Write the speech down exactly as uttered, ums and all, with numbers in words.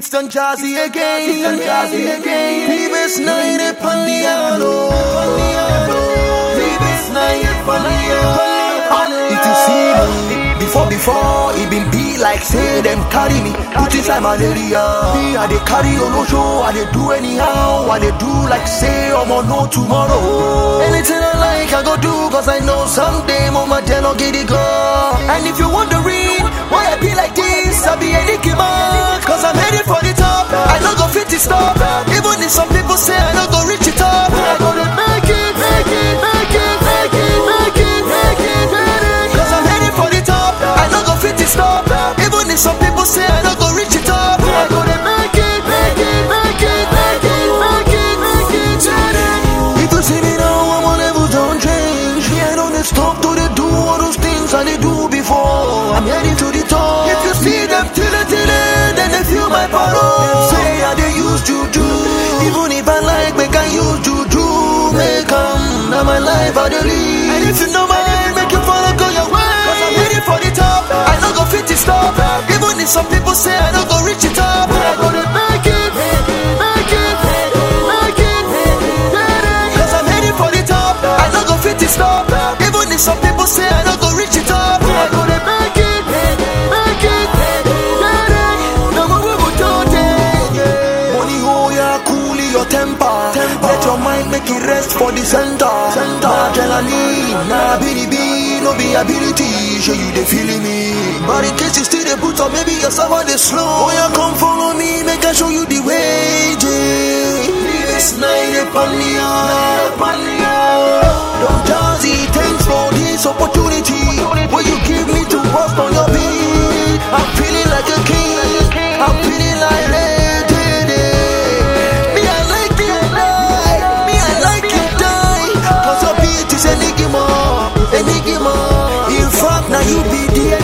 It's done Jazzy again, it's done Jazzy again. Previous night at Pandiano, previous night at Pandiano. If you see me before, before it been be like say them carry me, put inside malaria. Me I they carry on no show, I they do anyhow, I they do like say I'm on no tomorrow. Anything I like I go do, cause I know someday mama then I'll get it go. And if you wondering why I be like this, I be a Nicky man, cause I'm headed for the top. I don't go fit to stop, even if some people say I don't go reach the top. I gonna make it, make it, make it, make it, make it, make it, make it. Cause I'm headed for the top, I don't go fit to stop, even if some people say I don't go reach the top. I gonna make it, make it, make it, make it, make it, make it, make it. People see me now, I'm on levels don't change. Me I don't stop to they do all those things I they do before. I'm heading to the top. If you see them till it, till it, then they feel my power. Say I they use juju, even if I like make I use juju. Make them, now my life I they lead. And if you know my name, make you follow go your way. Cause I'm heading for the top, I don't go fit to stop, even if some people say I don't go reach the top. I gonna make it, make it, make it, make it, cause I'm heading for the top, I don't go fit to stop, even if some people say I don't go reach the top. I gonna make it, make it, make it, no more we will do it. Money oh yeah, cool your temper, let your mind make it rest for the center. Adrenaline, nah ability, no be ability, show you they feeling me. But in case you still they put up, maybe you're someone they slow. Oh yeah, come follow me, make I show you the way. This night upon the Don't Jazzy, thanks for this opportunity. Will you give me to bust on your beat? I'm feeling like a king, I'm feeling like legend. Me I like you die, me I like you die. Cause your beat is enigma, enigma. In fact now you be the